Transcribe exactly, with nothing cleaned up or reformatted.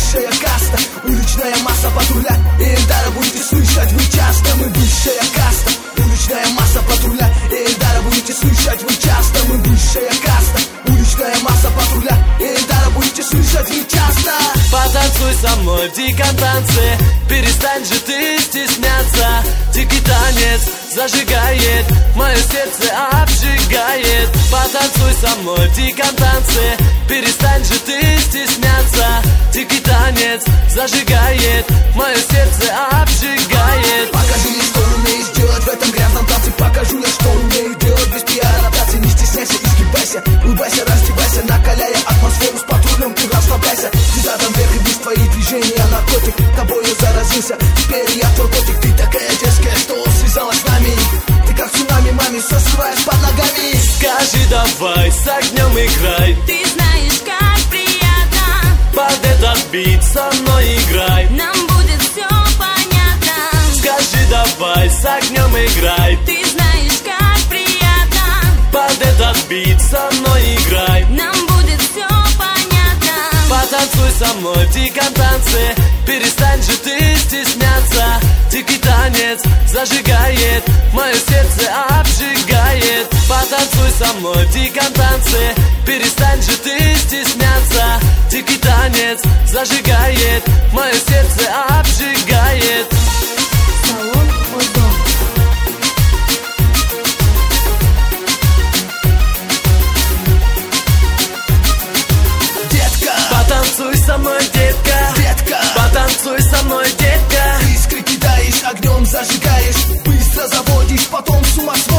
высшая каста, уличная масса патруля Эльдара, будете слышать вы часто. Мы высшая каста, уличная масса патруля Эльдара, будете слышать вы часто. Мы высшая каста, уличная масса патруля Эльдара, будете слышать вы часто. Потанцуй со мной в диком танце, перестань же ты стесняться. Дикий танец зажигает, мое сердце обжигает. Потанцуй со мной в диком танце, перестань же ты стесняться. Дикий танец зажигает, мое сердце обжигает. Покажи мне, что умеешь делать в этом грязном танце. Покажу я, что умею делать без пиар-адаптации. Не стесняйся, изгибайся, улыбайся, раздевайся, накаляя атмосферу с патрулем, ты расслабляйся. Ты задом вверх и вниз, твои движения наркотик. Тобою заразился, теперь я твой котик. Ты такая детская, что связалась с нами. Ты как цунами, маме, все срываешь под ногами. Скажи давай, с огнем играй. Ты знаешь, как приятно. Под этот бит со мной играй. Нам будет все понятно. Скажи давай, с огнем играй. Ты знаешь, как приятно. Под этот бит со мной играй. Нам будет все понятно. Потанцуй со мной в диком танце, перестань же ты стесняться. Дикий танец зажигает, мое сердце обжигает. Потанцуй со мной в диком танце, перестань же ты стесняться. Дикий танец зажигает, мое сердце обжигает. Салон Озон. Детка, Потанцуй со мной, детка. детка, Потанцуй со мной, детка. искры кидаешь, огнем зажигаешь, быстро заводишь, потом с ума сводишь.